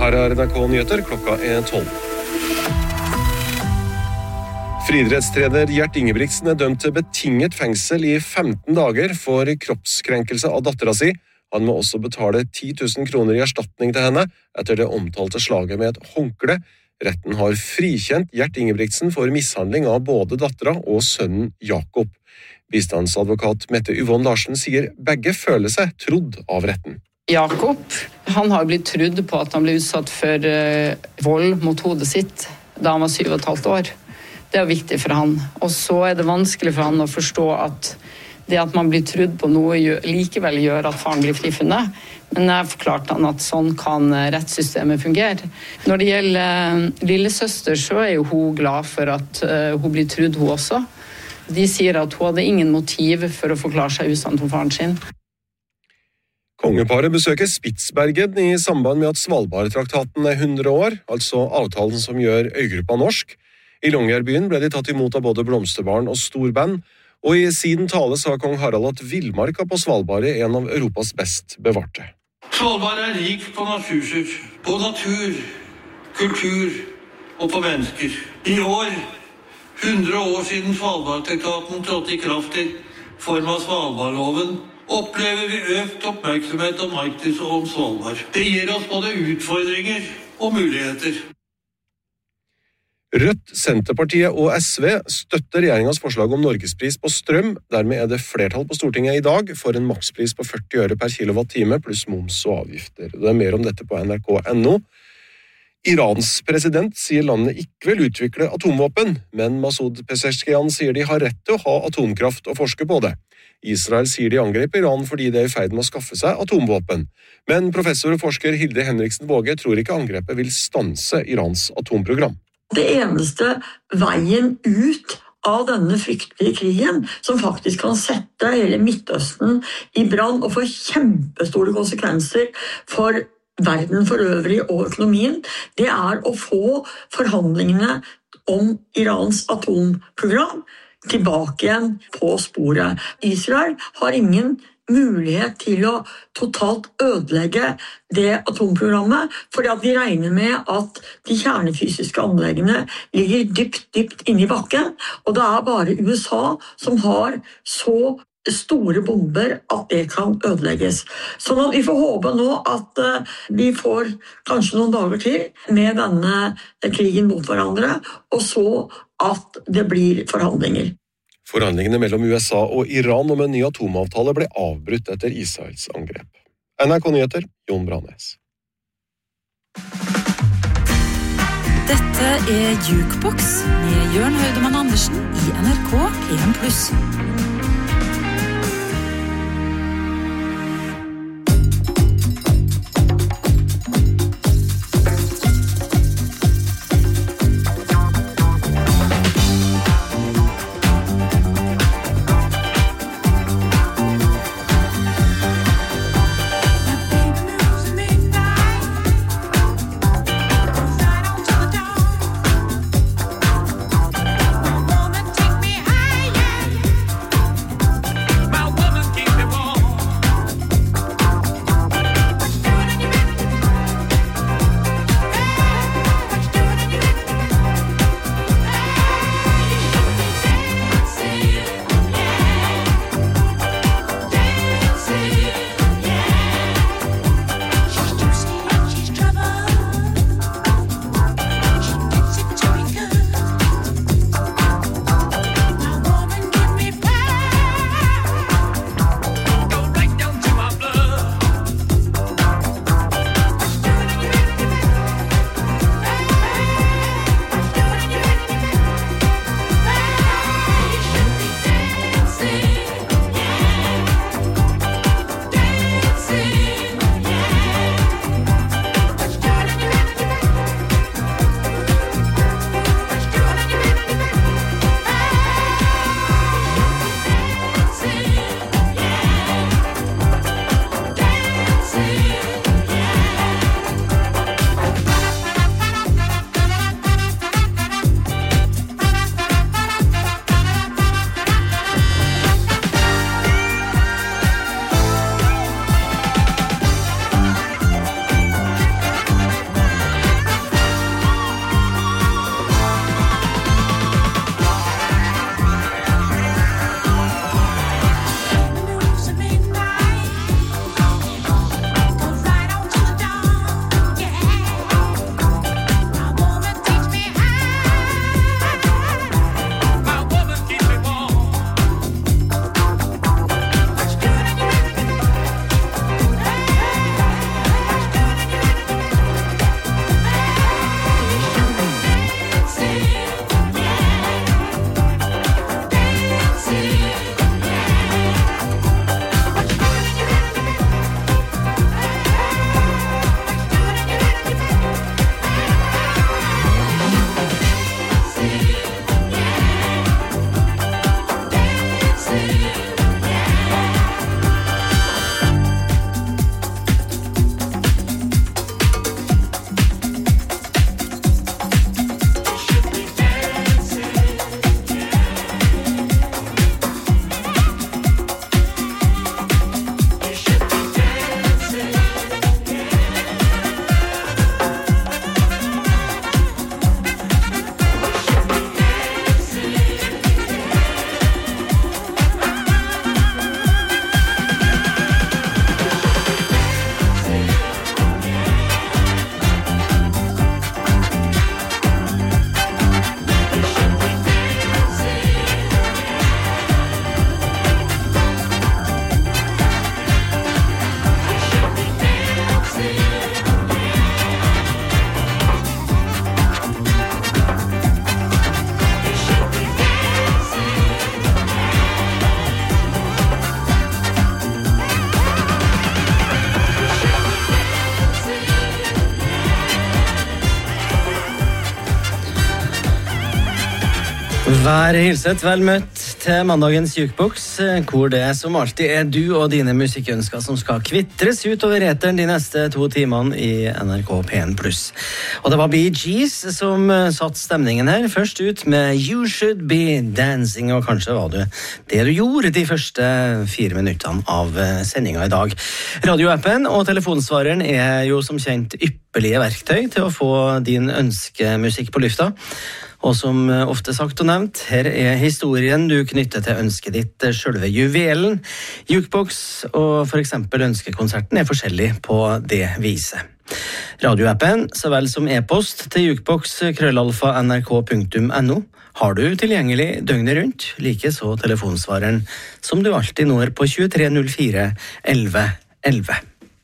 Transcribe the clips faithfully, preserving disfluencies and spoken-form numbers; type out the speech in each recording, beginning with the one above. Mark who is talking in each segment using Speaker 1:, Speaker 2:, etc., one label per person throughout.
Speaker 1: Her er N R K Nyheter, klokka er tolv. Friidrettstrener Gjert Ingebrigtsen er dømt til betinget fengsel i femten dager for kroppskrenkelse av dattera si. Han må også betale ti tusen kroner i erstatning til henne etter det omtalte slaget med et håndkle. Retten har frikjent Gjert Ingebrigtsen for mishandling av både dattera og sønnen Jakob. Bistandsadvokat Mette Yvonne Larsen sier begge føler seg trodd av retten.
Speaker 2: Jakob, han har blitt trodd på at han ble utsatt for uh, vold mot hodet sitt da han var syv og et halvt år. Det er viktig for han. Og så er det vanskelig for han å forstå at det at man blir trodd på noe likevel gjør at faren blir frifunnet. Men jeg forklarte han at sånn kan rettssystemet fungere. Når det gjelder lillesøster, så er jo hun glad for at uh, hun blir trodd hun også. De sier at hun hadde ingen motiv for å forklare seg usant om faren sin.
Speaker 1: Kongeparet besøker Spitsbergen i samband med at Svalbardtraktaten er hundre år, altså avtalen som gjør øygruppa norsk. I Longyearbyen ble de tatt imot av både blomsterbarn og storband, og i sin tale sa kong Harald at villmarka på Svalbard er en av Europas best bevarte.
Speaker 3: Svalbard er rik på naturser, på natur, kultur og på mennesker. I år, hundre år siden Svalbardtraktaten trådte i kraft i form av Svalbardloven, opplever vi økt oppmerksomhet om Arktis og om Svalbard. Det gir oss både utfordringer og muligheter.
Speaker 1: Rødt, Senterpartiet og S V støtter regjeringens forslag om Norgespris på strøm. Dermed er det flertall på Stortinget i dag for en makspris på førti øre per kilowattime pluss moms og avgifter. Det er mer om dette på N R K punktum N O. Irans president sier landet ikke vil utvikle atomvåpen, men Masoud Pezeshkian sier de har rett til å ha atomkraft og forske på det. Israel sier de angrep Iran fordi de er i ferd med å skaffe seg atomvåpen. Men professor og forsker Hilde Henriksen Våge tror ikke angrepet vil stanse Irans atomprogram.
Speaker 4: Det eneste veien ut av denne fryktelige krigen, som faktisk kan sette hele Midtøsten i brann og få kjempestore konsekvenser for verden for øvrig og økonomien, det er å få forhandlingene om Irans atomprogram tilbake igjen på sporet. Israel har ingen mulighet til å totalt ødelegge det atomprogrammet, fordi at de regner med at de kjernefysiske anleggene ligger dypt, dypt inne i bakken, og det er bare U S A som har så store bomber at det kan ødelegges. Sånn at vi får håpe nå at vi får kanskje noen dager til med denne krigen mot hverandre, og så at det blir forhandlinger.
Speaker 1: Forhandlingene mellom U S A og Iran om en ny atomavtale ble avbrutt etter Israels angrep. N R K Nyheter, Jon Branes.
Speaker 5: Dette er Jukebox med Jørn Høydemann Andersen i N R K P M pluss.
Speaker 6: Vær hilset, vel møtt til mandagens Jukebox, hvor det som alltid er du og dine musikkønsker som skal kvittres ut over eteren de neste to timene i N R K P en pluss. Og det var Bee Gees som satt stemningen her, først ut med You Should Be Dancing, og kanskje var det det du gjorde de første fire minuttene av sendingen i dag. Radioappen og telefonsvareren er jo som kjent ypperlige verktøy til å få din ønskemusikk på lufta. Og som ofte sagt og nevnt, her er historien du knytter til ønsket ditt, selve juvelen. Jukebox og for eksempel ønskekonserten er forskjellig på det viset. Radioappen, så vel som e-post til jukebox krøllalfa nrk punktum no, har du tilgjengelig døgnet rundt, like så telefonsvareren, som du alltid når på tjuetre null fire elleve elleve.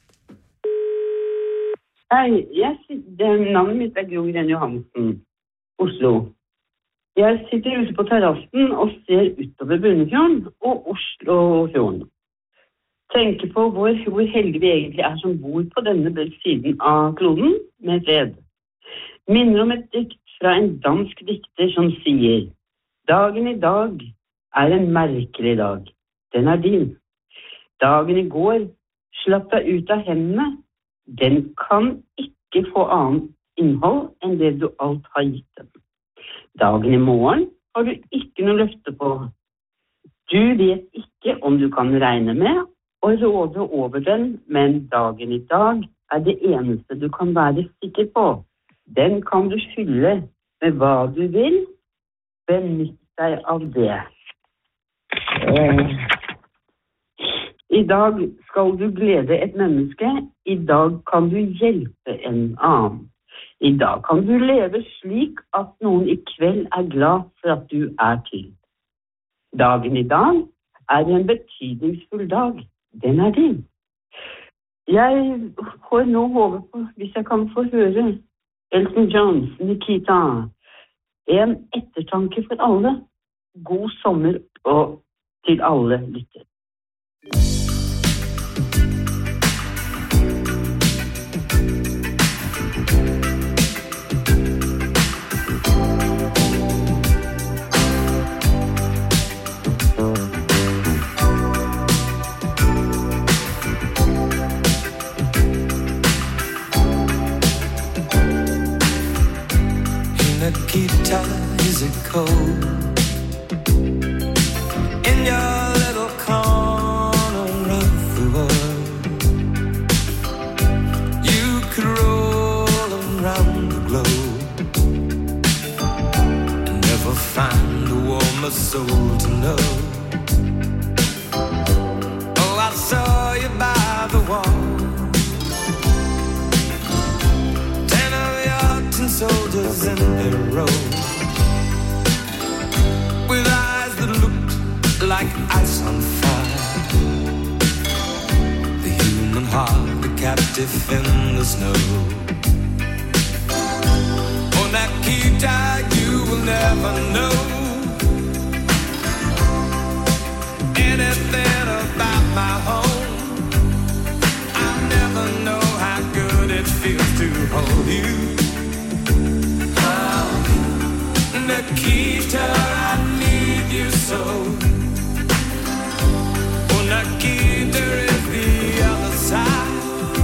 Speaker 7: Hei, jeg, navnet mitt er Gro Gren Johansen. Oslo. Jeg sitter ute på terrassen og ser utover Bunnefjorden og Oslofjorden. Tenker på hvor, hvor heldige vi egentlig er som bor på denne siden av kloden med fred. Minner om et dikt fra en dansk dikter som sier: Dagen i dag er en merkelig dag. Den er din. Dagen i går slapp deg ut av hendene. Den kan ikke få annet innhold enn det du alt har gitt dem. Dagen i morgen har du ikke noe løfte på. Du vet ikke om du kan regne med å råde over den, men dagen i dag er det eneste du kan være sikker på. Den kan du fylle med hva du vil. Benytt deg av det. Eh. I dag skal du glede et menneske. I dag kan du hjelpe en annen. I dag kan du leve slik at noen i kveld er glad for at du er til. Dagen i dag er en betydningsfull dag. Den er din. Jeg får nå håpe på, hvis jeg kan få høre, Elton John, Nikita, en ettertanke for alle. God sommer og til alle lytter.
Speaker 8: Nikita, is it cold in your little corner of the world? You could roll around the globe and never find a warmer soul to know. Oh, I saw you by the wall, ten of your tin soldiers in their row, with eyes that looked like ice on fire. The human heart, a captive in the snow. Oh, Nikita, you will never know anything about my home. I'll never know how good it feels to hold you. Nikita, I need you so. Oh, Nikita is the other side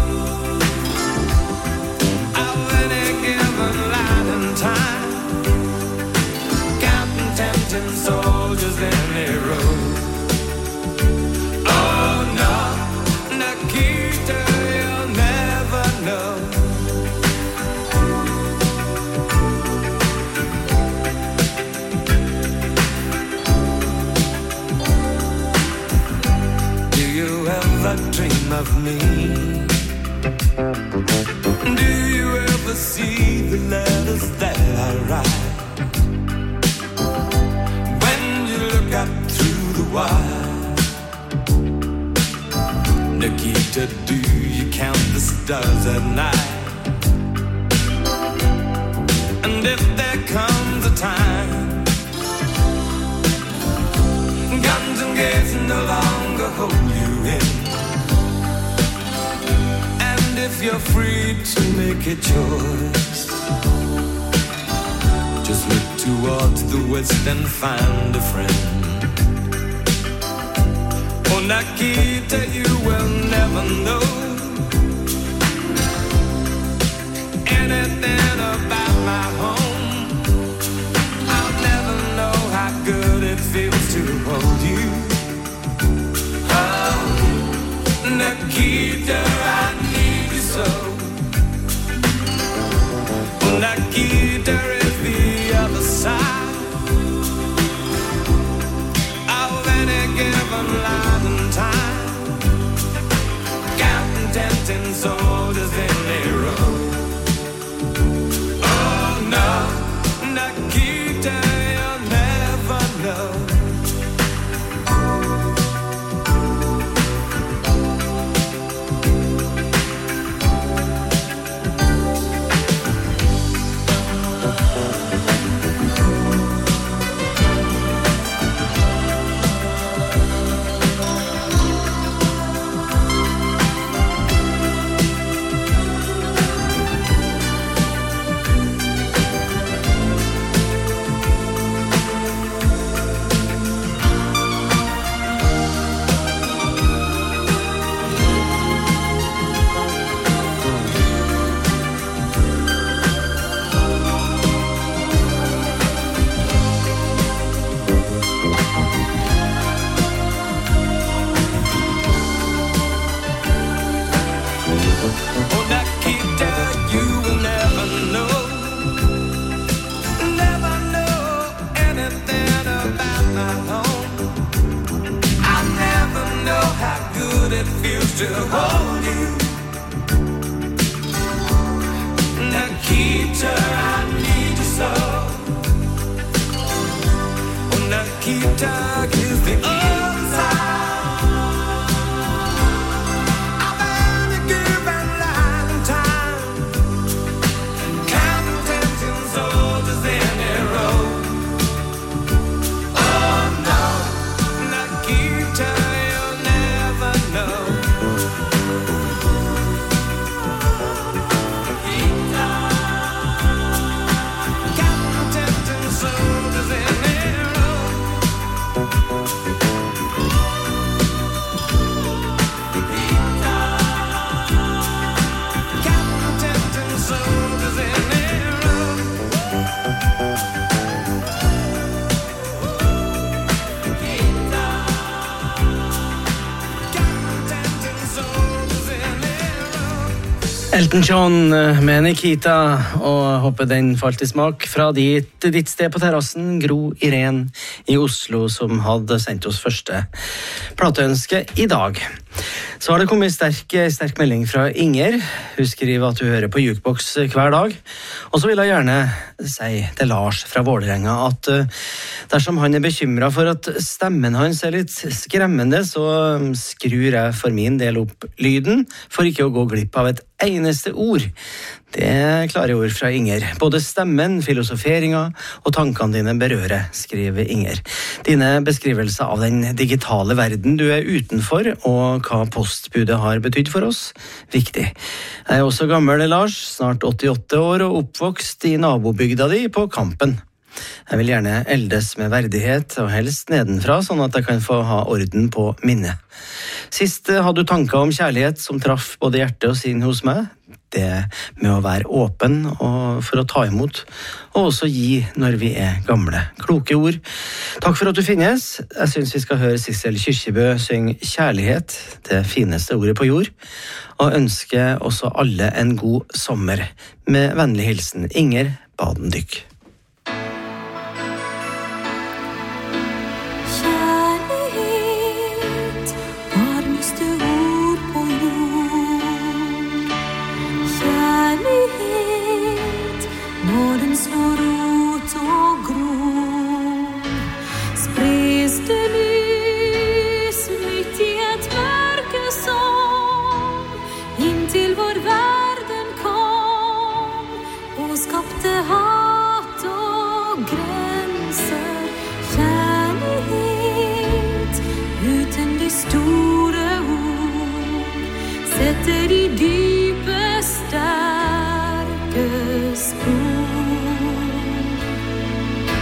Speaker 8: of any given light and time, counting tempting soldiers in a row. Oh no, Nikita, you'll never know. Dream of me? Do you ever see the letters that I write? When you look up through the wire, Nikita, do you count the stars at night? And if there comes a time guns and gates no longer hold you in, if you're free to make a choice, just look towards the west and find a friend. Oh, Nikita, you will never know anything about my home. I'll never know how good it feels to hold you. Oh, Nikita, I need you so. Nikita is the other side of any given line and time, counting tempting soldiers in a row. Oh no, Nikita, you'll never know. To hold you, Nikita, I need you so. Oh, Nikita is the other side of any given line and time, counting tempting soldiers in a row. Oh no, Nikita, you'll never know.
Speaker 6: Elton John med Nikita, og håper den falt i smak fra dit, ditt sted på terrassen, Gro Irén i Oslo, som hadde sendt oss første plateønske i dag. Så har det kommet sterk, sterk melding fra Inger. Hun skriver at hun hører på Jukebox hver dag. Og så vil jeg gjerne si til Lars fra Vålerenga at dersom han er bekymret for at stemmen hans er litt skremmende, så skrur jeg for min del opp lyden for ikke å gå glipp av et eneste ord. Det er klare ord fra Inger. Både stemmen, filosoferinga og tankene dine berører, skriver Inger. Dine beskrivelser av den digitale verden du er utenfor, og hva postbudet har betydd for oss, viktig. Jeg er også gammel, Lars, snart åttiåtte år, og oppvokst i nabobygda di på Kampen. Jeg vil gjerne eldes med verdighet, og helst nedenfra, sånn at jeg kan få ha orden på minnet. Sist hadde du tanker om kjærlighet som traff både hjerte og sinn hos meg. Det med å være åpen og for å ta imot, og også gi når vi er gamle. Kloke ord. Takk for at du finnes. Jeg synes vi skal høre Sissel Kyrkjebø synge kjærlighet, det fineste ordet på jord, og ønske også alle en god sommer. Med vennlig hilsen Inger Badendykk.
Speaker 9: Setter de dype, sterke spor.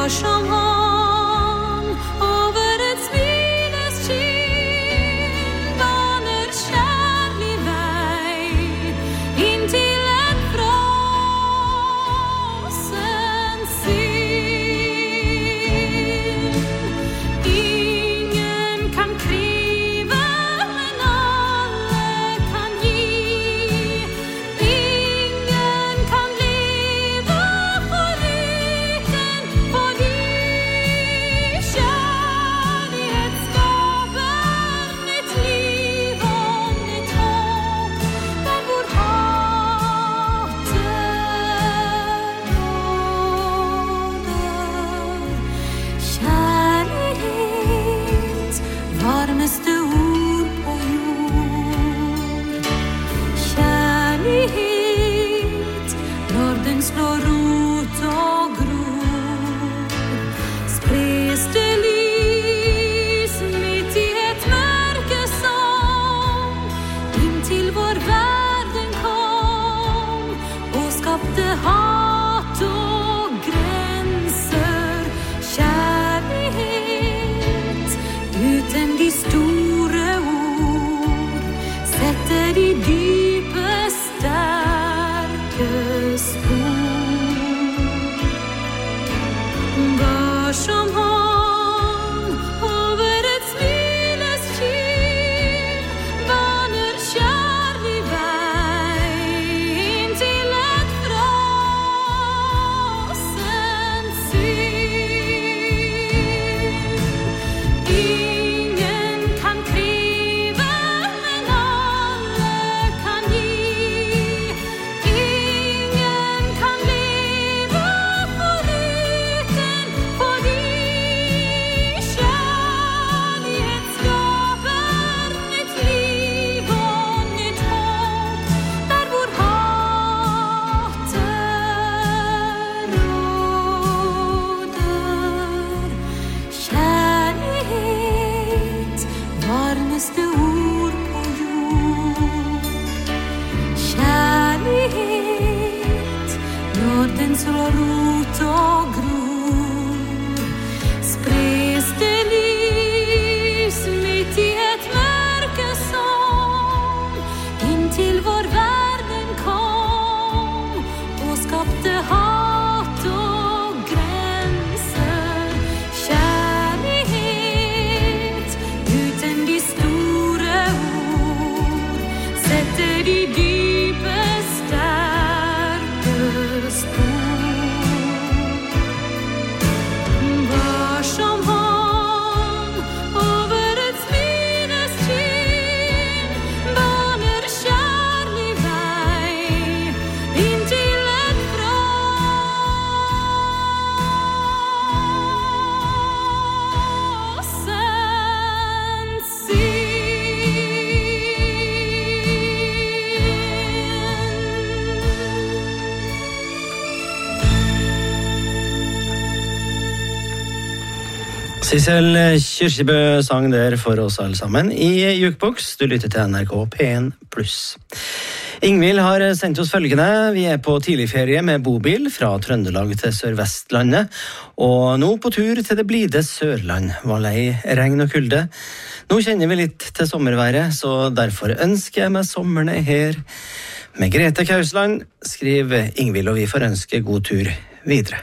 Speaker 6: Sissel Kyrkjebø sang der for oss alle sammen i Jukebox. Du lytter til N R K P en pluss. Ingvild har sendt oss følgende. Vi er på tidligferie med bobil fra Trøndelag til Sør-Vestlandet, og nå på tur til det blide Sørland. Var lei regn og kulde. Nå kjenner vi litt til sommerværet, så derfor ønsker jeg meg sommerne her. Med Grete Kausland, skriver Ingvild, og vi får ønske god tur videre.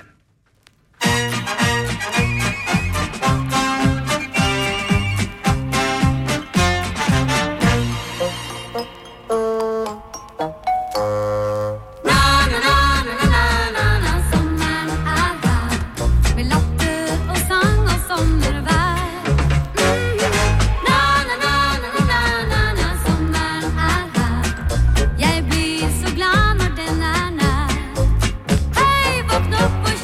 Speaker 9: Jeg blir så glad når den er nær. Hei, våkn opp og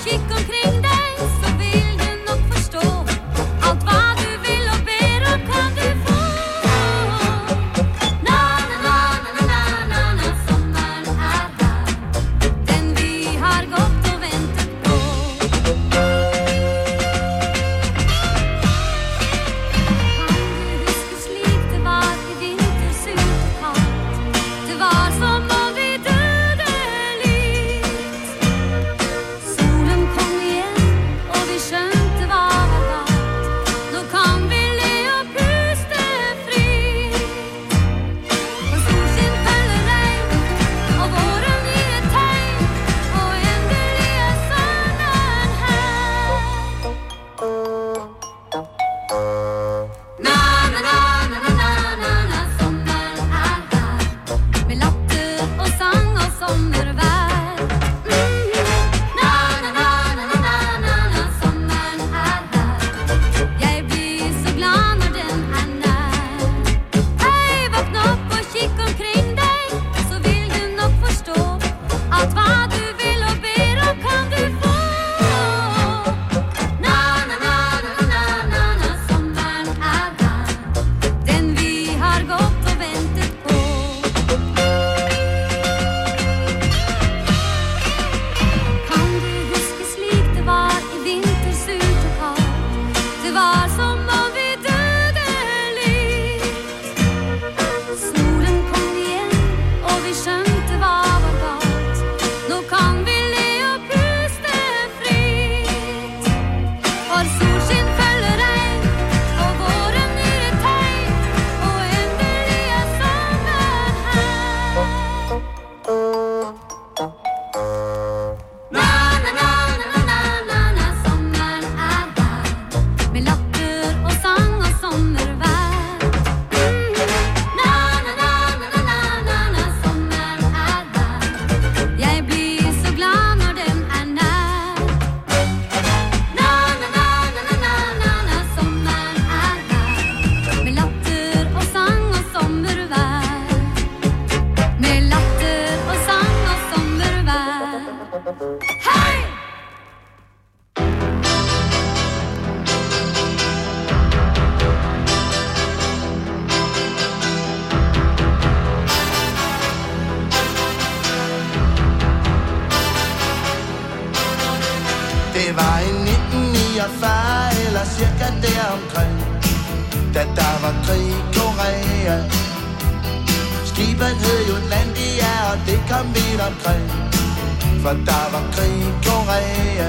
Speaker 10: krig i Korea. Skibet hed Jutlandia, og det kom vidt omkring, for der var krig i Korea.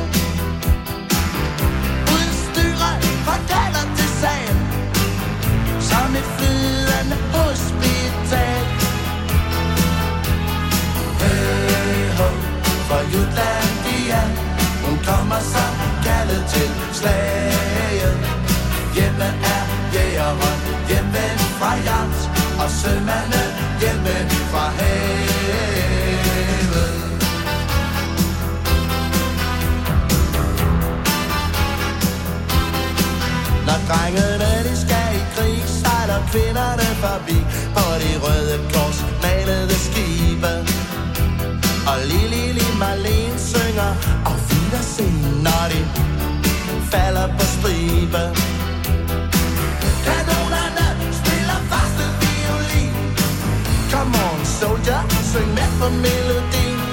Speaker 10: Udstyret fra galler til sal, som et flydende hospital. Hey ho, for Jutlandia, hun kommer som kaldet til slaget. Hjemme er jægeren, hjemme fra jagt, og sømanden hjemme fra havet. Når drengene de skal i krig, sejler kvinderne forbi på de røde kors malede skibe. Og Lili Lili Marlene synger og Wiedersehen, når de falder på stribe. Kanonerne spiller faste violin. Come on soldier, syng med på melodien.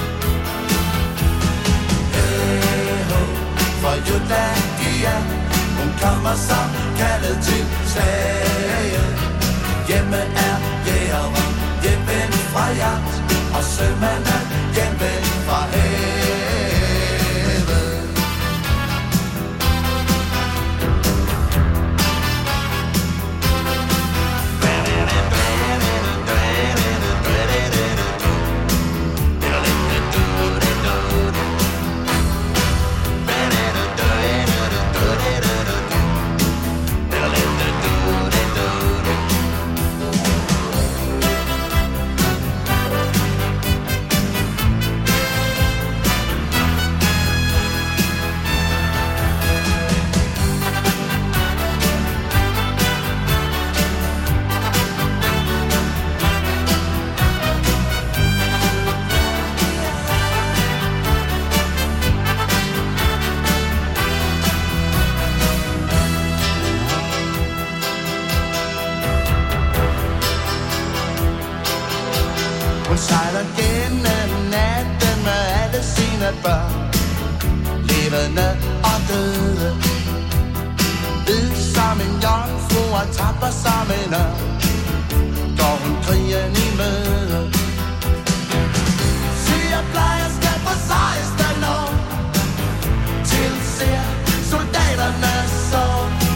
Speaker 10: Hey ho, for Jutlandia, hun kommer som kaldet til slaget. Hjemme er jægeren, hjemme fra jagt, og sømanden hjemme fra havet. Hun sejler gennem natten med alle sine børn, levende og døde. Hvid som en jomfru og tapper som en ørn, går hun krigen i møde. Sygeplejersker på sejeste år, tilser soldaterne så.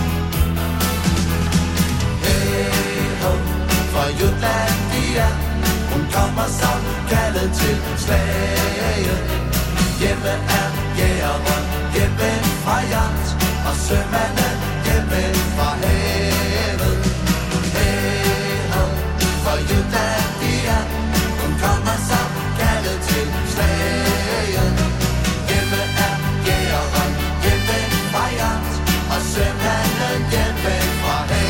Speaker 10: Hey ho, for Jutlandia, hun kommer som kaldet til slaget. Hjemme er jægeren, hjemme fra jagt, og sømanden hjemme fra havet. Hey ho, for Jutlandia, hun kommer som kaldet til slaget. Hjemme er jægeren, hjemme fra jagt, og sømanden hjemme fra havet.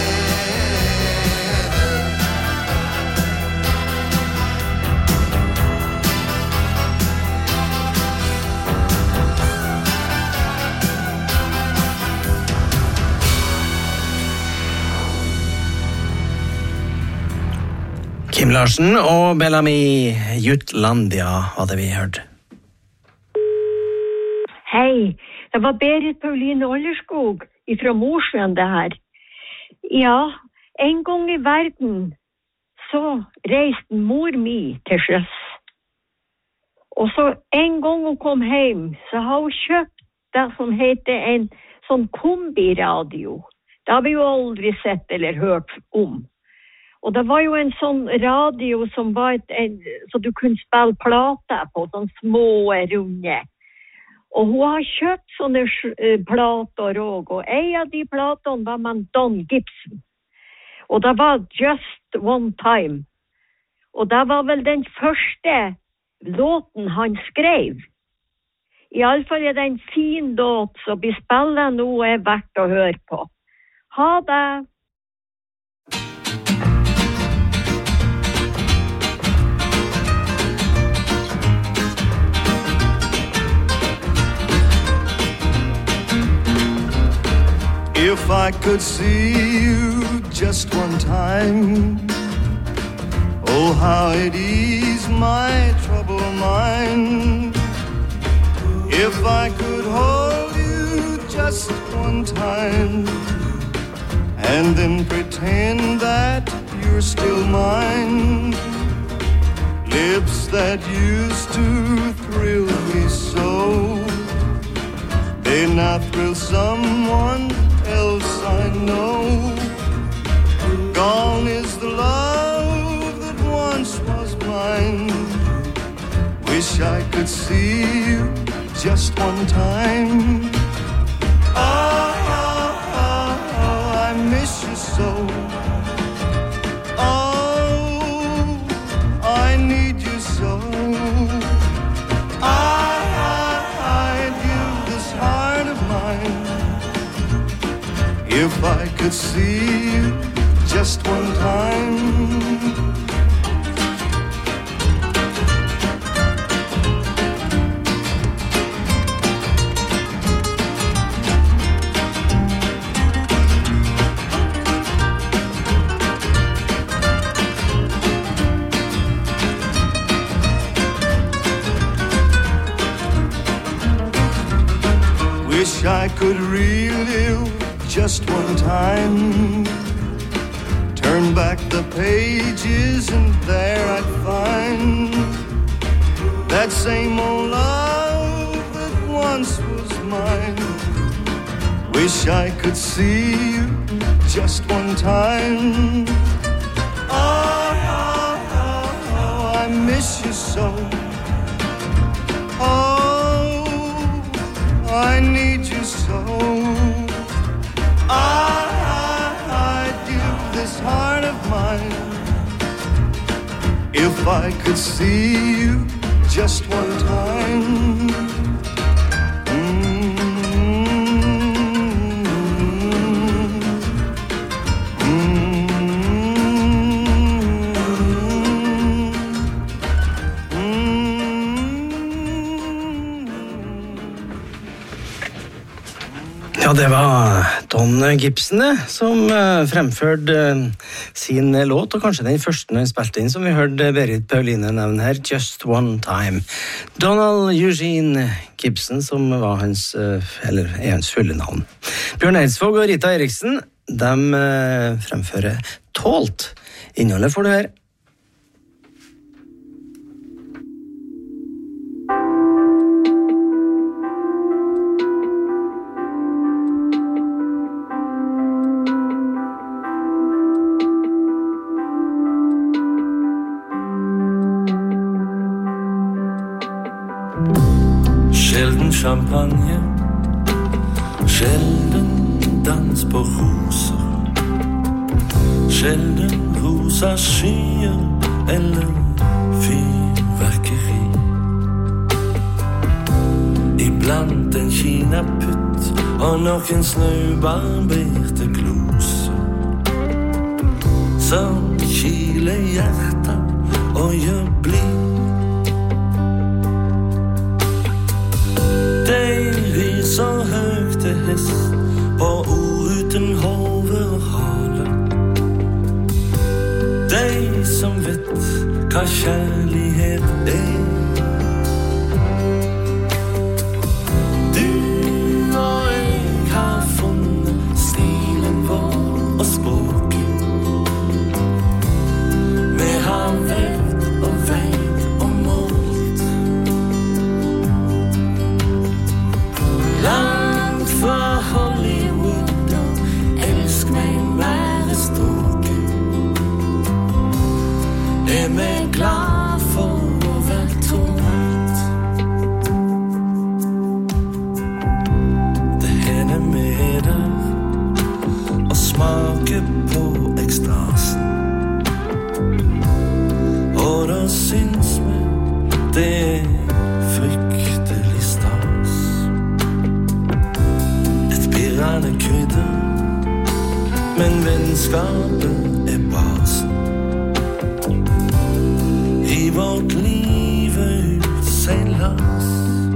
Speaker 6: Kim Larsen og Bellamy, Jutlandia, var det vi hørte.
Speaker 11: Hej, det var Berit Pauline Ollerskog fra Mosjøen det her. Ja, en gang i verden så reiste mor mi til sjøs. Og så en gang hun kom hjem, så har hun kjøpt det som heter en sånn kombiradio. Det har vi jo aldri sett eller hørt om. Og det var jo en sånn radio som var et, en, så du kunne spille plater på, sånn små runde. Og hun har kjøpt sånne uh, plater også, og en av de platene var med Don Gibson. Og det var Just One Time. Og det var vel den første låten han skrev. I alle fall er det en fin låt, så vi spiller nå er verdt å høre på. Ha det!
Speaker 12: If I could see you just one time, oh how it ease my troubled mind. If I could hold you just one time, and then pretend that you're still mine. Lips that used to thrill me so, they now thrill someone else I know. Gone is the love that once was mine. Wish I could see you just one time. Oh, oh, oh, oh, I miss you so. Oh, I need you so. I, I, I'd give this heart of mine if I could see you just one time. Wish I could relive just one time. Turn back the pages and there I'd find that same old love that once was mine. Wish I could see you just one time. Oh, oh, oh, oh, I miss you so. Oh, I need you so. I heart of mine if I could see you just one time. Mm-hmm.
Speaker 6: Ja, det var Don Gibson som fremførte sin låt, og kanskje den første når han spilte inn, som vi hørte Berit Pauline nevne her, Just One Time. Donald Eugene Gibson, som var hans, eller er hans fulle navn. Bjørn Eidsvåg og Rita Eriksen, de fremfører Tålt. Innholdet får du her.
Speaker 8: Sjelden champagne, sjelden dans på roser, sjelden rosa skyer eller fyrverkeri. Iblant en kinaputt og noen snøbarberte gloser som kiler hjertet og gjør blid. De så høyt til hest på ord uten hode og hale. De som vet hva kjærlighet er. Du og jeg har funnet stilen vår og språket. Vi har vært og veit og målt. Langt fra Hollywood og elsk meg være ståke. Er vi glad for å være tålt? Det hender med der og smake på ekstasen. Og da syns vi det er fryktelig stas. Pirrende krydder, men vennskapet er basen. I vårt liv ut seilas.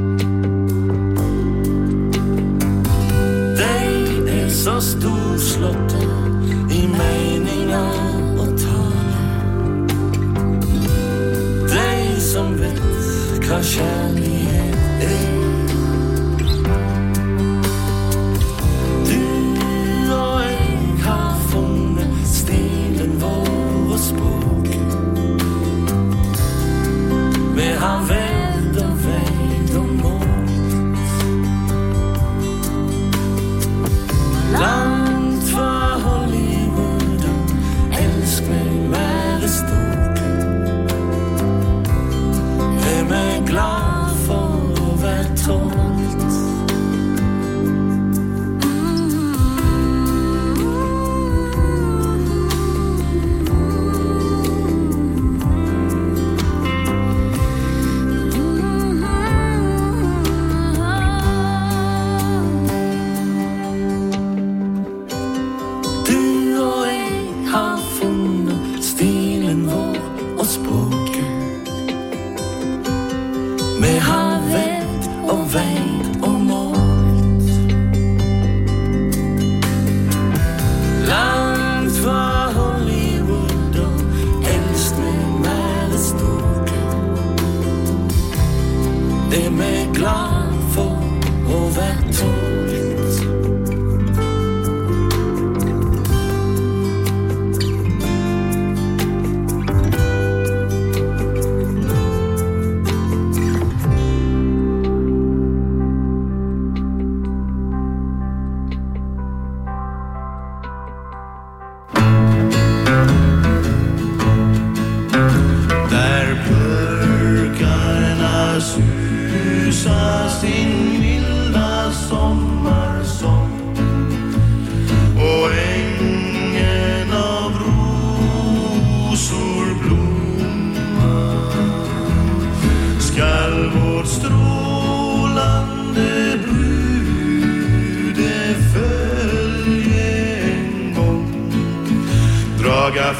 Speaker 8: De er så storslåtte i meninger og tale. De som vet hva kjærlighet er. Du og jeg har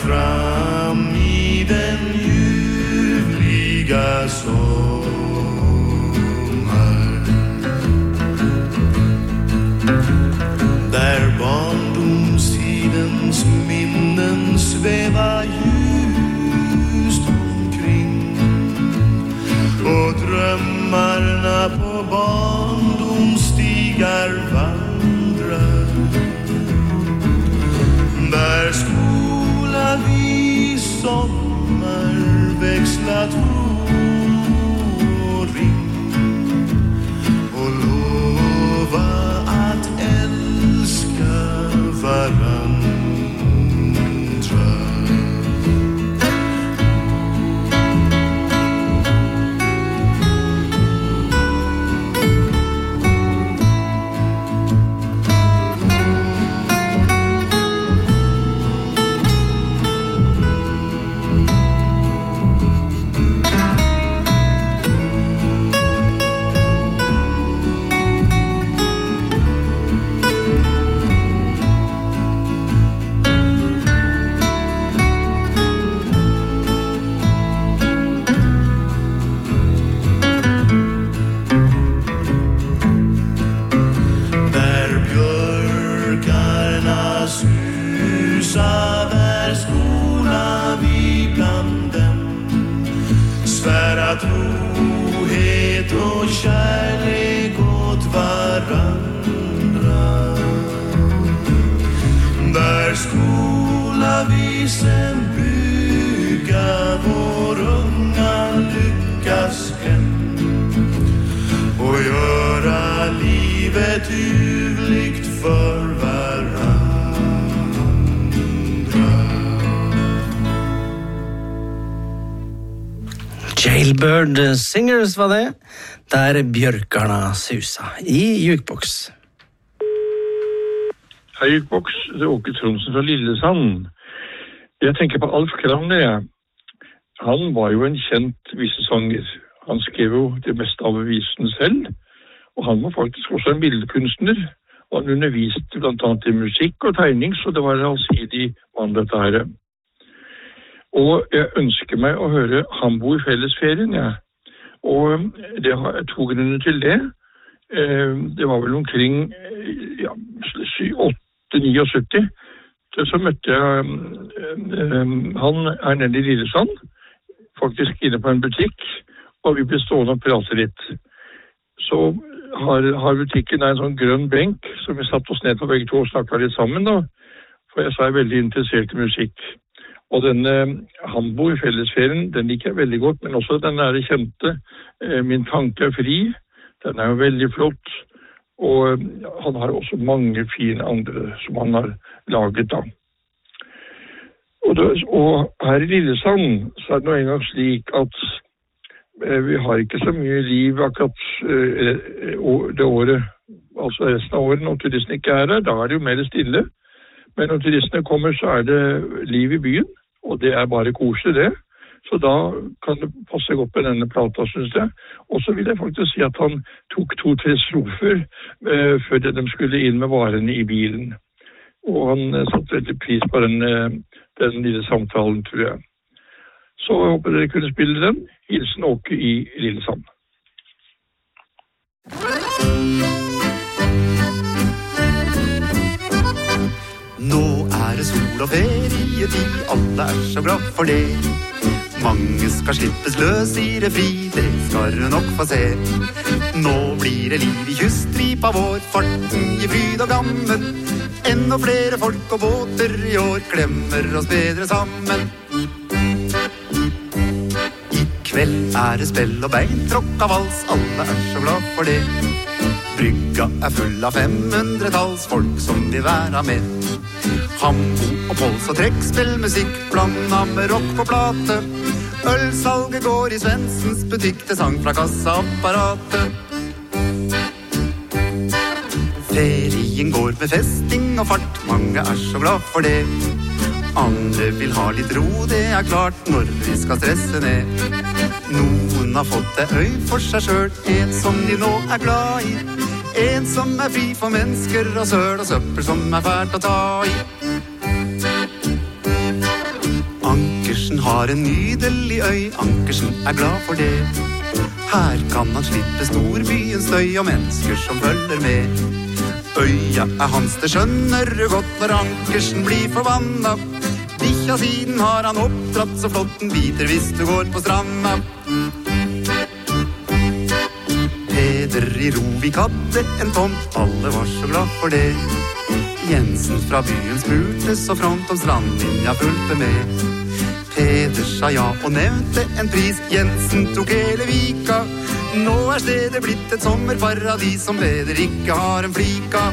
Speaker 12: fram i den ljuvliga sommar där barndomstidens minnen svävar ljust omkring och drömmarna på barndomsstigar vandrar där skola vi sommar växlat och ring och lova att älska varandra. Trohet och kärlek åt varandra där skola vi sen bygga vår unga lyckas hem och göra livet ljuvligt för varandra.
Speaker 6: Jailbird Singers var det, der bjørkarna susa i Jukebox.
Speaker 13: Hei Jukebox, det er Åke Tronsen fra Lillesand. Jeg tenker på Alf Klavner. Han var jo en kjent visesanger. Han skrev jo det meste av visen selv, og han var faktisk også en billedkunstner. Og han underviste blant annet i musikk og tegning, så det var en allsidig mann dette her. Og jeg ønsker meg å høre Hambo i fellesferien, ja. Og det har to grunner til det. Det var vel omkring ja, åtte syttini. Så møtte jeg han her nede i Lillesand, faktisk inne på en butikk, og vi ble stående og prate litt. Så har, har butikken en sånn grønn benk, som vi satt oss ned på begge to og snakket litt sammen da, for jeg så er veldig interessert i musikk. Og denne Hambo i fellesferien, den liker jeg veldig godt, men også den er kjente, Min tanke er fri, den er jo veldig flott, og han har også mange fine andre som han har laget da. Og, det, og her i Lillesand så er det nå en gang slik at eh, vi har ikke så mye liv akkurat eh, det året, altså resten av året når turistene ikke er her, da er det jo mer stille. Men når turistene kommer så er det liv i byen, og det er bare koselig det. Så da kan det passe godt med denne plata, synes jeg. Og så vil jeg faktisk si at han tok to-tre strofer eh, før de skulle inn med varene i bilen. Og han eh, satte veldig pris på den, eh, den lille samtalen, tror jeg. Så jeg håper dere kunne spille den. Hilsen Åke i Lillesand.
Speaker 14: Nå er det sol og ferietid, alle er så glad for det. Mange skal slippes løs i det fri, det skal du nok få se. Nå blir det liv i kyststripa vår, farten i fryd og gammen. Enda flere folk og båter i år klemmer oss bedre sammen. I kveld er det spell og beintråkk av vals, alle er så glad for det. Brygga er full av femhundretalls folk som vil være med. Hambo og pols og trekkspillmusikk blanda med rock på plate. Ølsalget går i Svendsens butikk til sang fra kassaapparatet. Ferien går med festing og fart, mange er så glad for det. Andre vil ha litt ro, det er klart når vi skal stresse ned. Noen har fått det øy for seg selv, en som de nå er glad i. En som er fri for mennesker og søl og søppel som er fælt å ta i. har en nydelig øy, Ankersen er glad for det. Her kan han slippe storbyens støy og mennesker som følger med. Øya er hans, det skjønner du godt når Ankersen blir forbanna. Bikkja siden har han oppdratt så flott den biter hvis du går på stranda. Peder i Rovik hadde en tomt, alle var så glad for det. Jensen fra byen spurte så front om strandlinja fulgte med. Peder sa ja og nevnte en pris, Jensen tok hele vika. Nå er stedet blitt et sommerparadis som Peder ikke har en flika.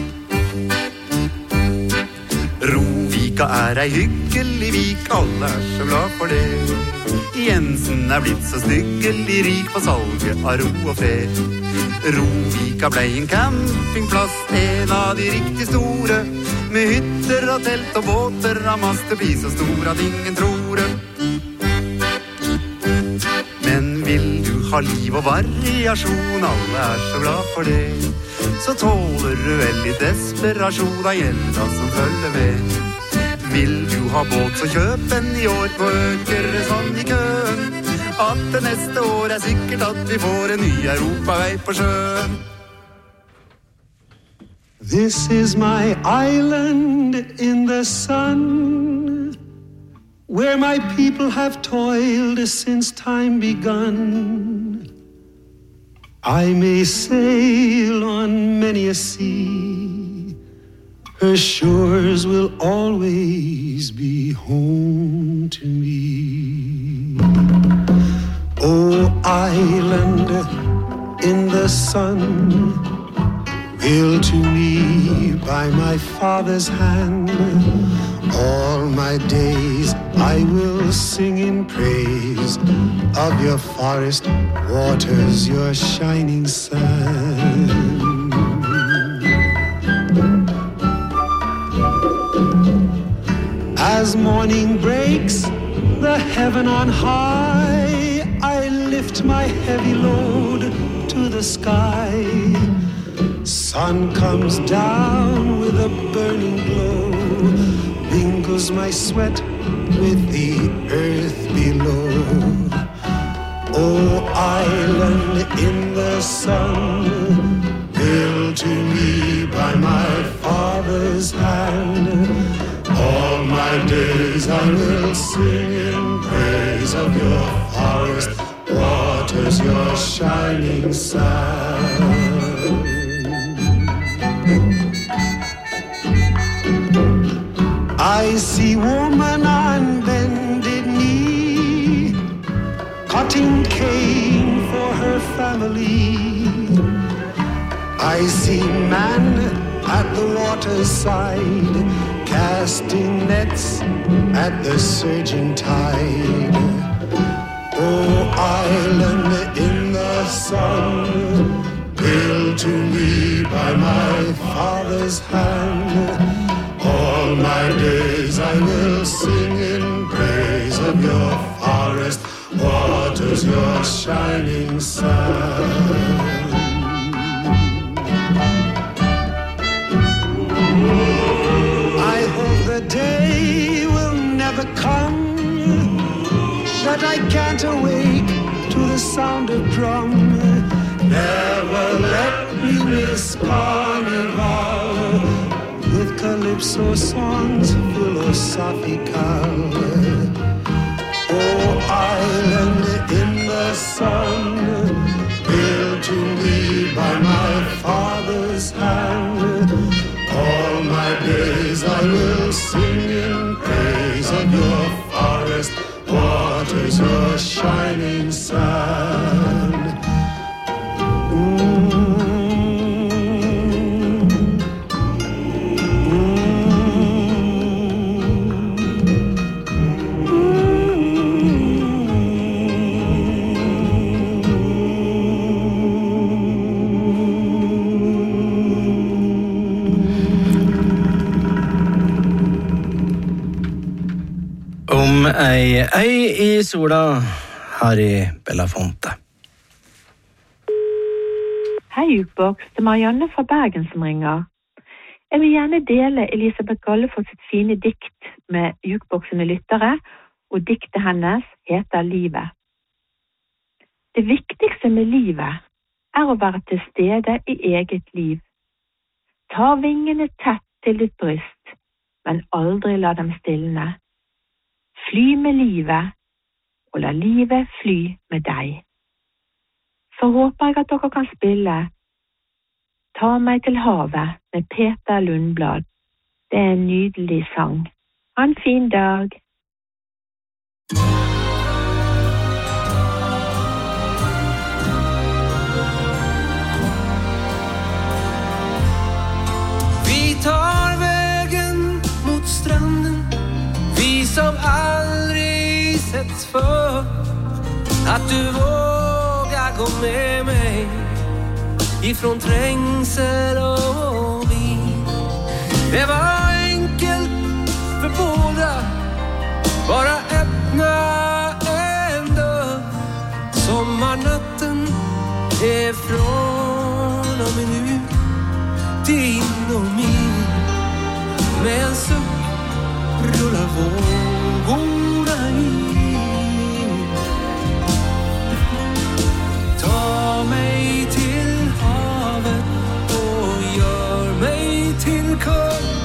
Speaker 14: Rovika er ei hyggelig vik, alle er så glad for det. Jensen er blitt så styggelig rik på salget av ro og fred. Rovika ble en campingplass, en av de riktig store, med hytter og telt og båter av maste bli så stor at ingen tror det. Men vil du ha liv og variasjon, alle er så glad for det, så tåler du vel litt desperasjon av gjelda som følger med. Vil du ha båt, så kjøp en i år, nå øker det sånn i køen, at det neste år er sikkert at vi får en ny europavei på sjøen.
Speaker 12: This is my island in the sun, where my people have toiled since time begun. I may sail on many a sea, her shores will always be home to me. Oh, island in the sun, built to me by my father's hand, all my days I will sing in praise of your forest waters, your shining sun. As morning breaks the heaven on high, I lift my heavy load to the sky. Sun comes down with a burning glow, mingles my sweat with the earth below. Oh, island in the sun, built to me by my father's hand, all my days I will sing in praise of your forest waters, your shining sun. I see woman on bended knee, cutting cane for her family. I see man at the water's side, casting nets at the surging tide. Oh, island in the sun, built to me by my father's hand, all my days I will sing in praise of your forest waters, your shining sun. I hope the day will never come that I can't awake to the sound of drum. Never let me miss carnival with calypso songs philosophical. Oh, island in the sun, built to me by my father's hand, all my days I will sing in praise of your forest waters, your shining sun.
Speaker 6: Om ei øy i sola, Harry Belafonte.
Speaker 15: Hei, Jukebox. Det er Marianne fra Bergen som ringer. Jeg vil gjerne dele Elisabeth Gallefors sitt fine dikt med Jukeboxene lyttere, og diktet hennes heter Livet. Det viktigste med livet er å være til stede i eget liv. Ta vingene tett til ditt bryst, men aldri la dem stilne. Fly med livet, og la livet fly med deg. Så håper jeg at dere kan spille Ta meg til havet med Peter Lundblad. Det er en nydelig sang. Ha en fin dag.
Speaker 16: Vi tar vägen mot stranden, vi som aldrig setts för. Att du vågar gå med mig ifrån trängsel och vind. Det var enkelt för båda, bara öppna en dörr. Sommarnatten är från och med nu din och min. Med en suck rullar vågorna in. Ta mig till havet och gör mig till kung.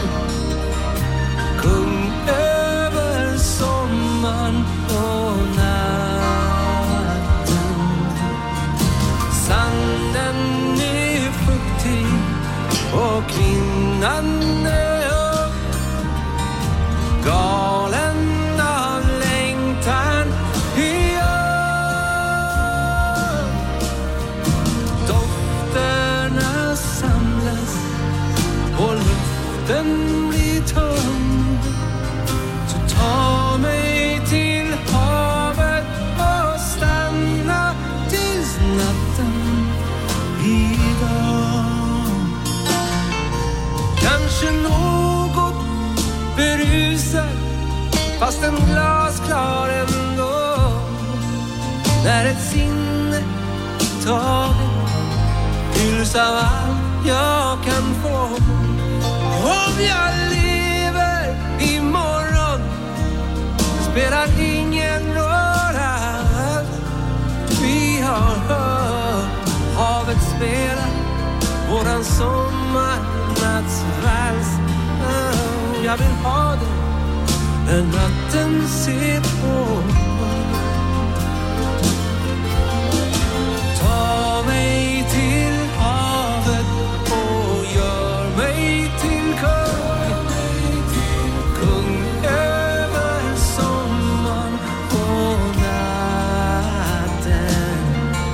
Speaker 16: Kung över sommaren och natten. Sanden är fuktig och kvinnan är ung. Galen av längtan är jag. Dofterna samlas och luften blir tung. Så ta mig till havet och stanna tills natten idag. Kanske något berusad, fast en glasklar ändå. När ett sinne taget fylls av allt jag kan få. Om jag lever imorgon spelar ingen roll alls. Vi har hört havet spela våran sommarnattsvals. Jag vill ha det när natten ser på. Ta mig till havet och gör mig till kung. Kung över sommaren och natten.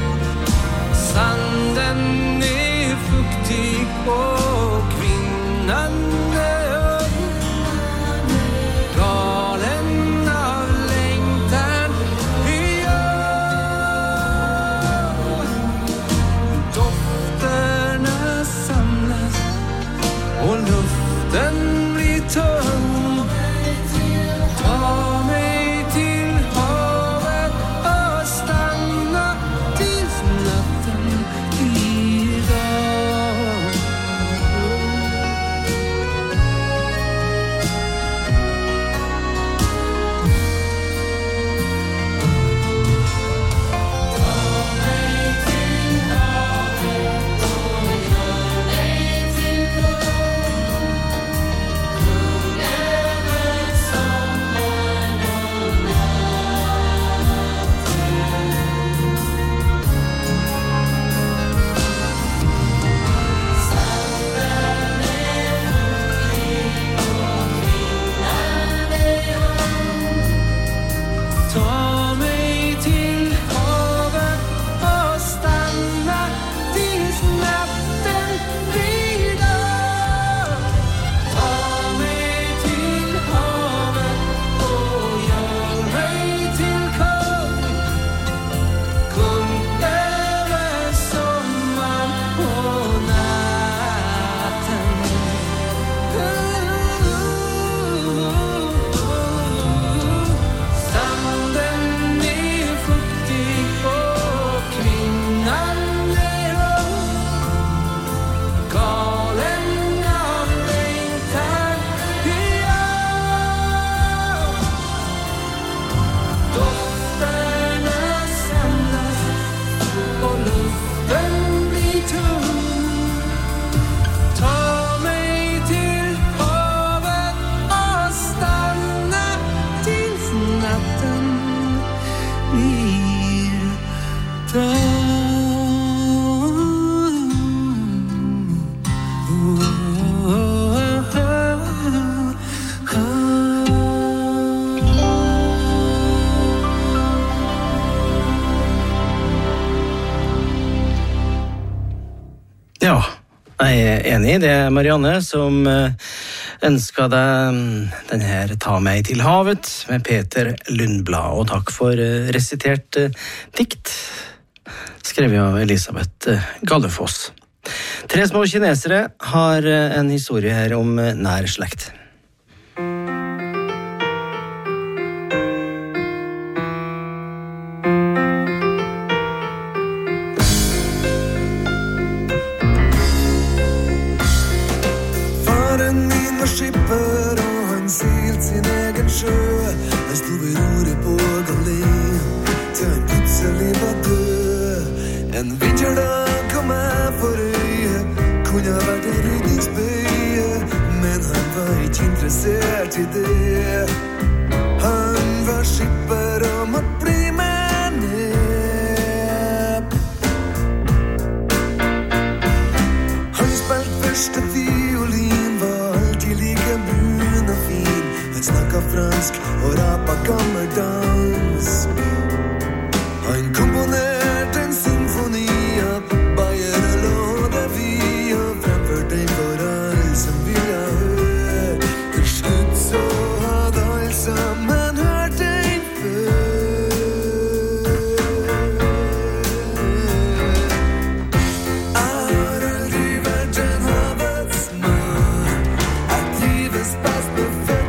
Speaker 16: Sanden är fuktig och kvinnan är ung. Galen av blir dag.
Speaker 6: Ja, jeg er enig i det, Marianne, som ønsket deg den her Ta meg til havet med Peter Lundblad, og takk for resitert dikt, skrevet av Elisabeth Gallefoss. Tre små kinesere har en historie her om nær slekt.
Speaker 16: Skipper og han silt sin egen sjø. Han stod ved roret på galen til han plutselig var død. En vinterdag kom jeg for øye, kunne ha vært en redningsbøye, men han var ikke interessert i det. Han var skipper og måtte bli med ned. Han spilte første fiolin, han snakket fransk og rappet gammel dans. Han komponerte en symfoni av Bayer og Lådavi, og fremførte den for alle som ville høre. Til slutt så hadde alle sammen hørt den før. Jeg har aldri vært en havetsmann. Jeg trives best med før.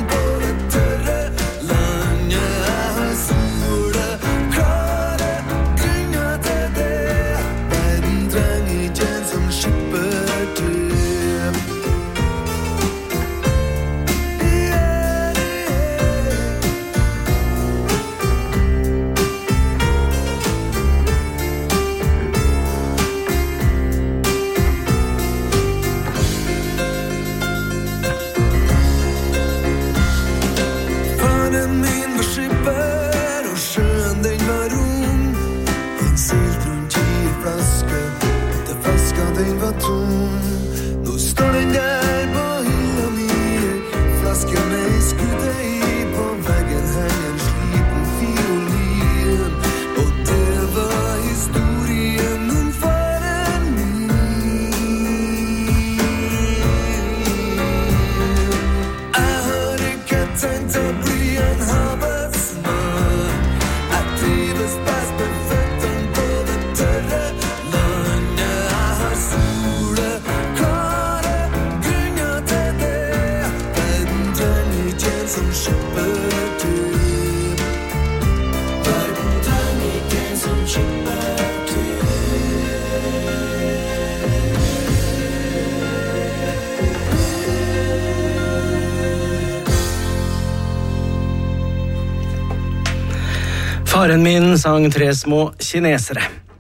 Speaker 6: Faren min sang Tre små kinesere.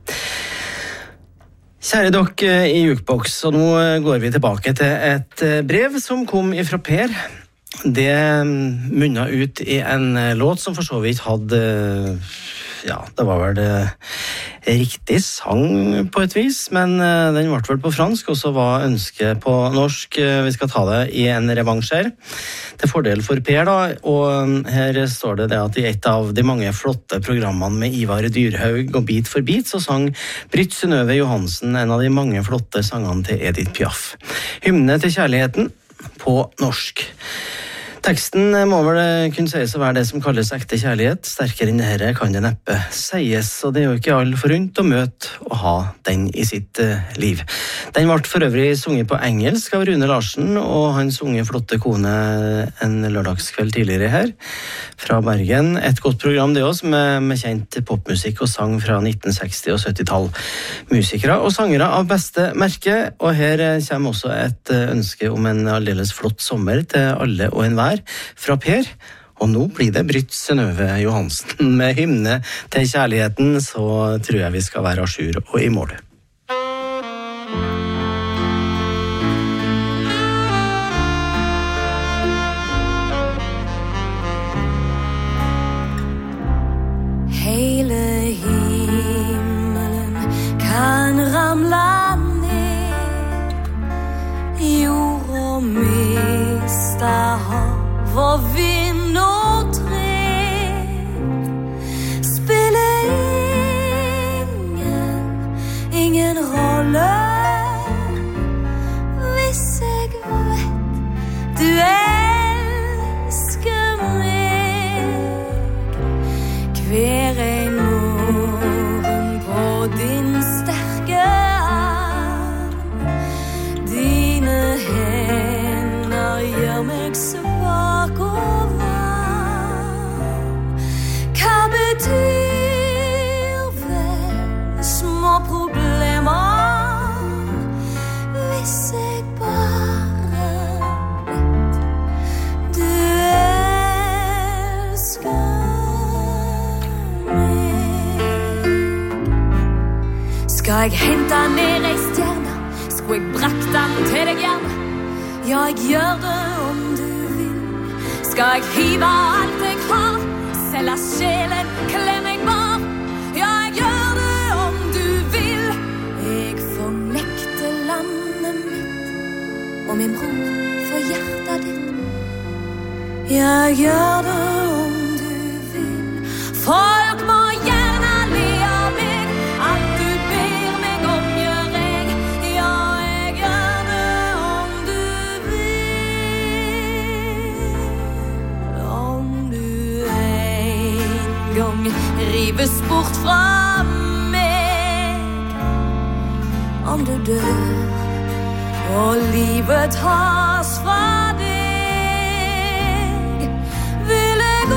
Speaker 6: Kjære dere i Jukebox, og nå går vi tilbake til et brev som kom ifra Per. Det munnet ut i en låt som for så vidt hadde, ja, det var vel det riktig sang på et vis, men den ble vel på fransk, og så var ønsket på norsk. Vi skal ta det i en revansj her, til fordel for Per da, og her står det det at i et av de mange flotte programmene med Ivar Dyrhaug og Bit for Bit, så sang Britt Synnøve Johansen en av de mange flotte sangene til Edith Piaf. Hymne til kjærligheten på norsk. Teksten må vel kunne sies å være det som kalles ekte kjærlighet. Sterkere enn dette kan det neppe sies, og det er jo ikke alle forunt å møte og ha den i sitt liv. Den ble for øvrig sunget på engelsk av Rune Larsen, og han sunget Flotte kone en lørdagskveld tidligere her, fra Bergen. Et godt program det også, med, med kjent popmusikk og sang fra nitten seksti- og sytti-tall. Musikere og sangere av beste merke, og her kommer også et ønske om en aldeles flott sommer til alle og enhver fra Per, og nå blir det Britt Synnøve Johansen med hymne til kjærligheten, så tror jeg vi skal være à jour og i mål.
Speaker 9: Hej ramla ner. Jord och mista hav och vind och träd. Spelar ingen, ingen rolle. Hvis jeg vet du elsker meg. Hver en morgen på din sterke arm. Dine hender gjør meg svak og varm. Hva betyr vel små problemer? Hvis jeg bare vet du elsker meg. Skal jeg hente ned ei stjerne? Skulle jeg brakt den til deg gjerne? Ja, jeg gjør det om du vil. Skal jeg hive alt jeg har? Selge sjelen, kle meg bar? Ja, jeg gjør det om du vil. Jeg fornekter landet mitt og min bror for hjertet ditt. Jeg gjør det om du vil. Folk må gjerne le av meg. Alt du ber meg om gjør jeg. Ja, jeg gjør det om du vil. Om du en gang rives bort fra meg. Om du dør og livet tas fra deg, vil jeg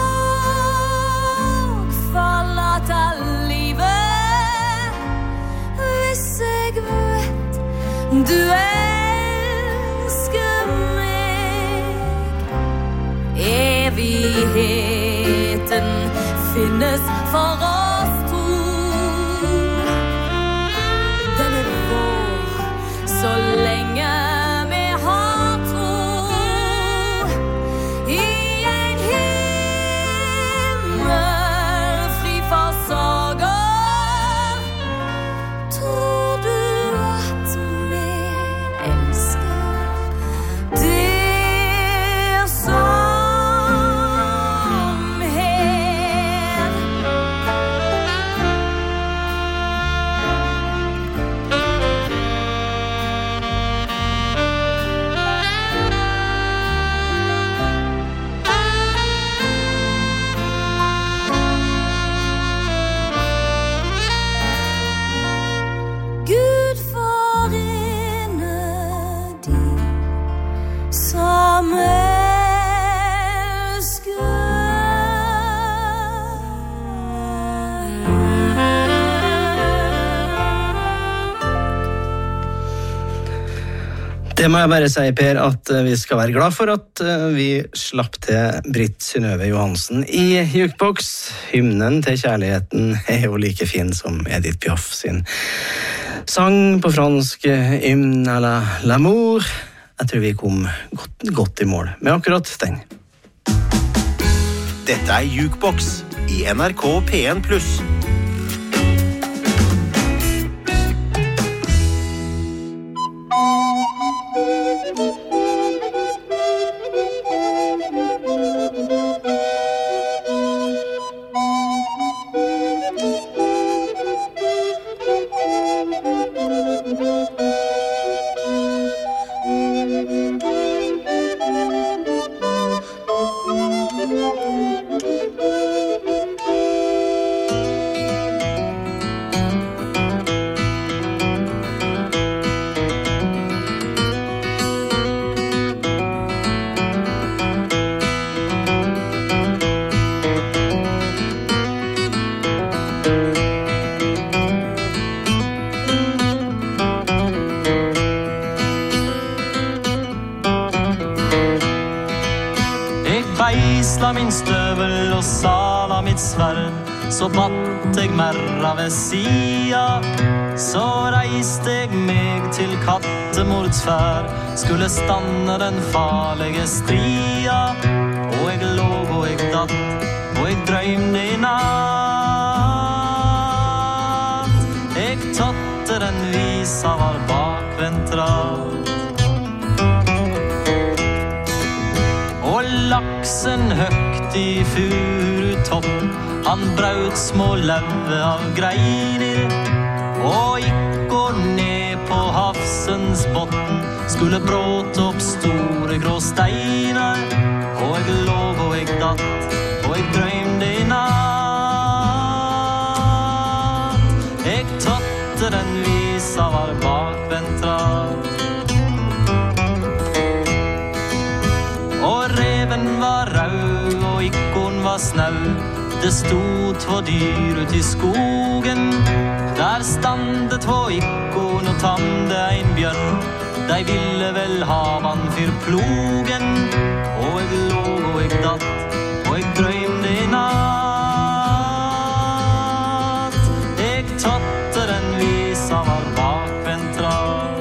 Speaker 9: også forlate livet. Hvis jeg vet du elsker meg. Evigheten finnes for oss to. Den er vår så lenge vi har tro. I en himmel fri for sorger. Tror du at vi elsker der som her? Gud forene de som
Speaker 6: Det må jeg bare si, Per, at vi skal være glad for at vi slapp til Britt Synnøve Johansen i Jukebox. Hymnen til kjærligheten er jo like fin som Edith Piaf sin sang på fransk, Hymne à la l'amour. Jeg tror vi kom godt, godt i mål med akkurat den.
Speaker 17: Dette er Jukebox i N R K P en pluss.
Speaker 18: Beisla min støvel og sala mitt sverd, så batt jeg merra ved sida. Så reiste jeg meg til kattemordsferd, skulle stanne den farlige stria. Og jeg låg og jeg datt, og jeg drømde i natt. Jeg tatte den den visa var bakventra. Og laksen høgt i furutopp, han braut små løve av greiner, og gikk og ned på havsens botten, skulle bråte opp store grå steiner. Og jeg låg og jeg datt, og jeg drømte i natt. Jeg tatte den visa var bakventra. Og reven var rød, og ikkon var snau. Det stod två dyr ut i skogen. Der stande två ikkon og tamde ein bjørn. De ville vel ha vann for plogen. Og jeg låg og jeg datt, og jeg drømte i natt. Jeg tatte den visa var bakventra.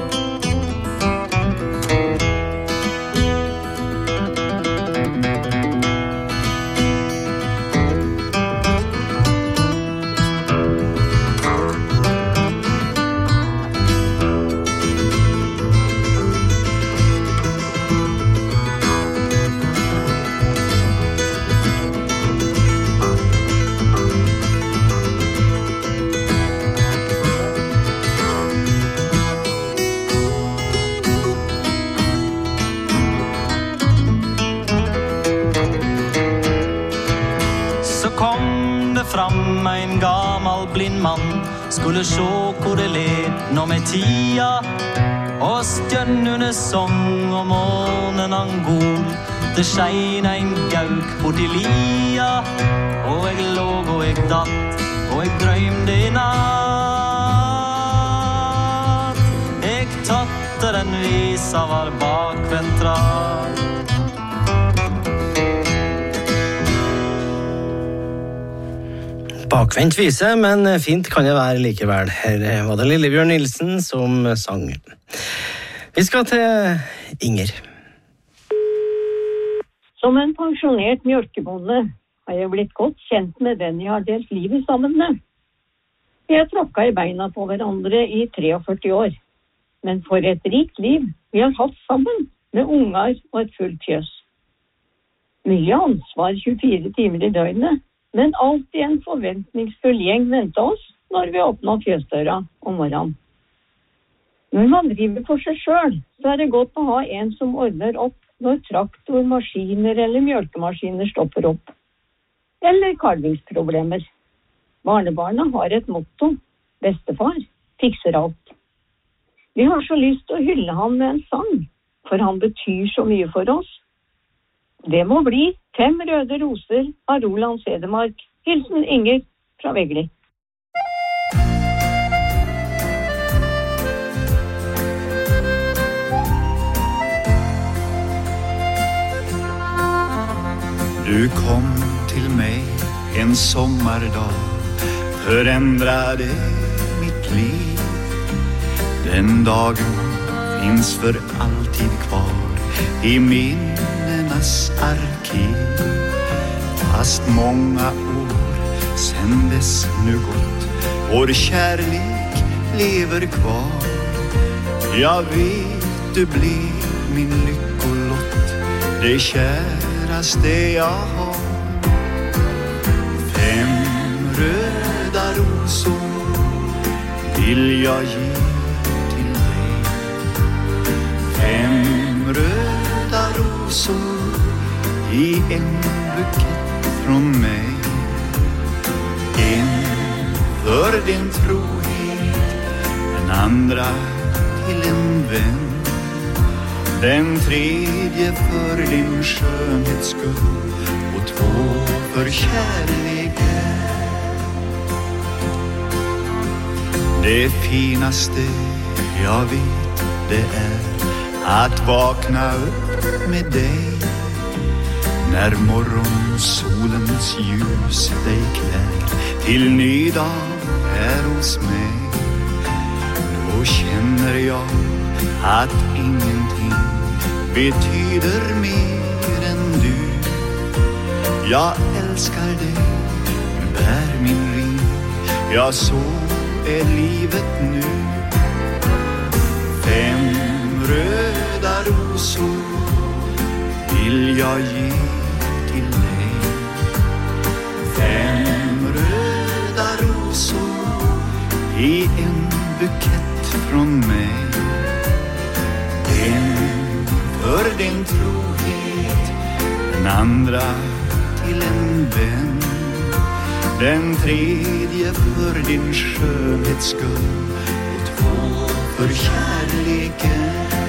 Speaker 18: Fram en gamal blind mann, skulle sjå hvor det led nå med tida. Og stjørnene sång og månen angol, det skein en gauk bort i lia. Og jeg låg og jeg datt, og jeg drømte i natt. Jeg tatte den visa var bakventra.
Speaker 6: Bakvendt vise, men fint kan det være likevel. Her var det Lillebjørn Nilsen som sang. Vi skal til Inger.
Speaker 11: Som en pensjonert mjølkebonde har jeg blitt godt kjent med den jeg har delt livet sammen med. Vi har tråkket i beina på hverandre i treogførti år. Men for et rikt liv vi har hatt sammen, med unger og et fullt fjøs. Mye ansvar tjuefire timer i døgnet, men alltid en forventningsfull gjeng ventet oss når vi åpner fjøsdøra om morgenen. Når man driver for seg selv, så er det godt å ha en som ordner opp når traktor, maskiner eller mjølkemaskiner stopper opp. Eller kalvingsproblemer. Barnebarna har et motto: bestefar fikser alt. Vi har så lyst til å hylle han med en sang, for han betyr så mye for oss. Det må bli Fem røde roser av Roland Sedemark. Hilsen Inger fra Vegli.
Speaker 14: Du kom till mig en sommardag, förändrade mitt liv. Den dagen finns för alltid kvar i minnenas arkiv. Fast många år sen dess nu gått, vår kärlek lever kvar. Jag vet du blir min lyckolott, det käraste jag har. Fem röda rosor vill jag ge till dig. Fem röda rosor i en bukett från mig. En för din trohet, den andra till en vän. Den tredje för din skönhets skull och två för kärleken. Det finaste jag vet det är att vakna upp med dig. När morgonsolens ljus dig klär till ny dag här hos mig. Då känner jag att ingenting betyder mer än du. Jag älskar dig, du bär min ring. Ja, så är livet nu. röda rosor vill jag ge till dig. Fem röda rosor i en bukett från mig. En för din trohet, den andra till en vän. Den tredje för din skönhets skull och två för kärleken.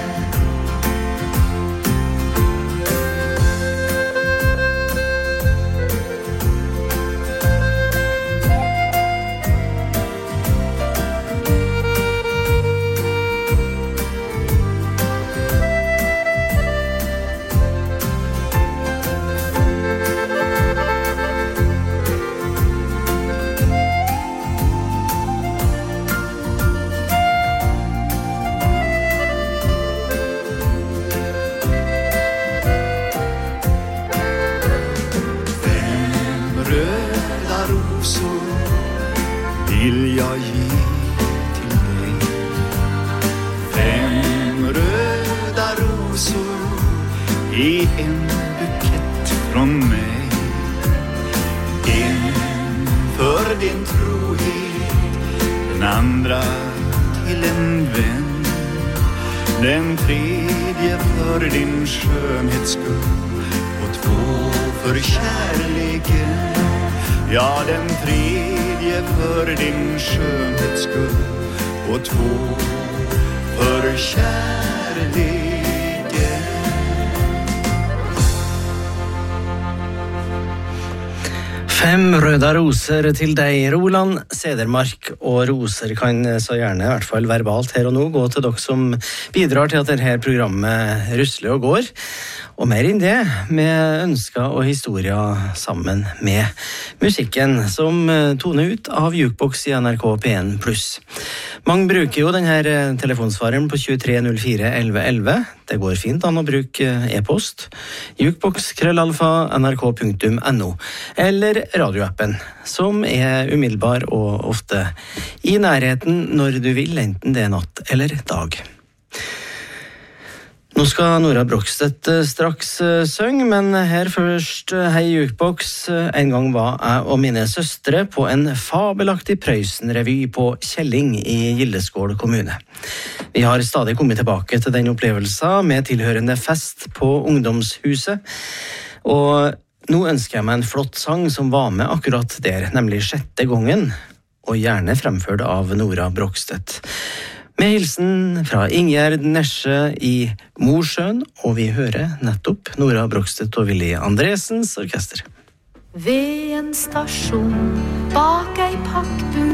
Speaker 14: Vill jag ge till dig. Fem röda rosor i en bukett från mig. En för din trohet, den andra till en vän. Den tredje för din skönhets skull och två för kärleken. Ja, den tredje för din skönhets skull och två för kärleken.
Speaker 6: Fem røda roser til deg, Roland Sedermark, og roser kan så gjerne, i hvert fall verbalt her og nå, gå til dere som bidrar til at dette programmet rusler og går. Og mer enn det, med ønsker og historier sammen med musikken som toner ut av Jukebox i N R K P en pluss. Mange bruker jo denne telefonsvareren på tjuetre null fire elleve elleve. Det går fint an å bruke e-post, jukebox krøllalfa nrk punktum no, eller radioappen, som er umiddelbar og ofte i nærheten når du vil, enten det er natt eller dag. Nå skal Nora Brogstedt straks synge, men her først, hei Jukebox. En gang var jeg og mine søstre på en fabelaktig Prøysen-revy på Kjelling i Gildeskål kommune. Vi har stadig kommet tilbake til den opplevelsen med tilhørende fest på ungdomshuset, og nå ønsker jeg meg en flott sang som var med akkurat der, nemlig sjette gangen, og gjerne fremført av Nora Brogstedt. Med hilsen fra Ingjerd Nesje i Mosjøen, og vi hører nettopp Nora Brogstedt og Willy Andresens orkester.
Speaker 9: Ved en stasjon bak ei pakkbu